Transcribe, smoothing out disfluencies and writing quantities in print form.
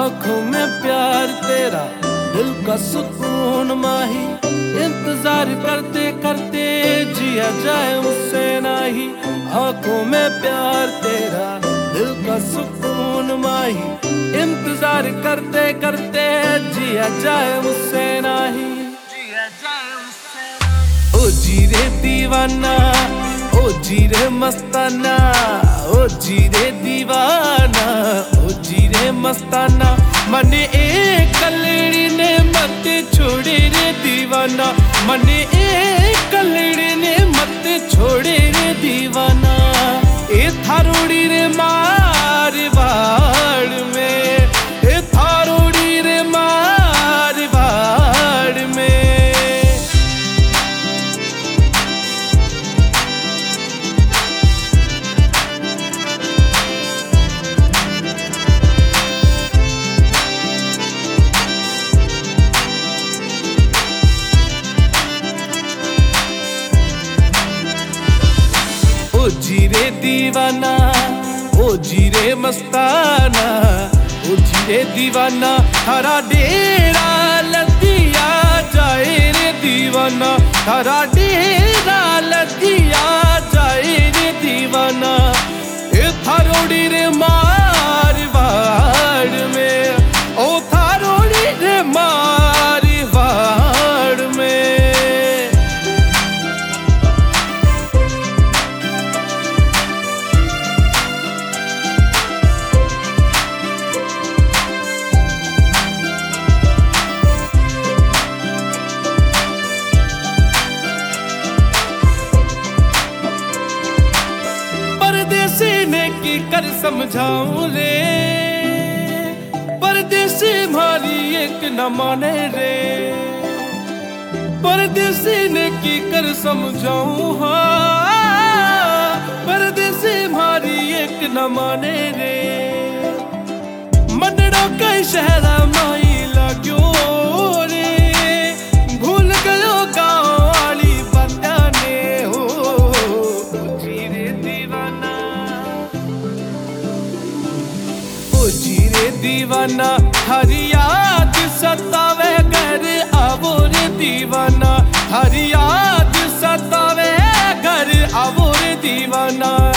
आंखों में प्यार तेरा, दिल का सुकून माही। इंतजार करते करते जिया जाए मुझसे नाही। आंखों में प्यार तेरा, दिल का सुकून माही। इंतजार करते करते जिया जाए मुझसे नाही। ओ जी रे दीवाना, ओ जी रे मस्ताना, ओ जी रे दीवाना, ओ जी रे मस्ताना। मने एक कलड़ी ने मत छोड़े रे दीवाना, मने एक कलड़ी ने मत छोड़े रे दीवाना। ए थारोड़ी रे मारवाड़ में, ए थारोड़ी रे मारवाड़ में। ओ जी रे दीवाना, ओ जी रे मस्ताना, ओ जी रे दीवाना। हरा डेरा लदिया जाए रे दीवाना, हरा डेरा लदिया जाए रे दीवाना। ए थारोड़ी रे मारवाड़ में, ओ थारोड़ी रे मारवाड़ में। परदेसी ने की कर समझाऊं रे, परदेसी मारी एक न माने रे। परदेसी ने की कर समझाऊं, हाँ परदेसी मारी एक न माने रे। मनड़ो कई शहरा माई लाग्यो रे, भूल गयो गाँव वाली बंदा ने हो। जी रे दीवाना, ओ जी रे दीवाना। हर याद सतावे घर आवो रे दीवाना, हर याद सतावे घर आवो रे दीवाना।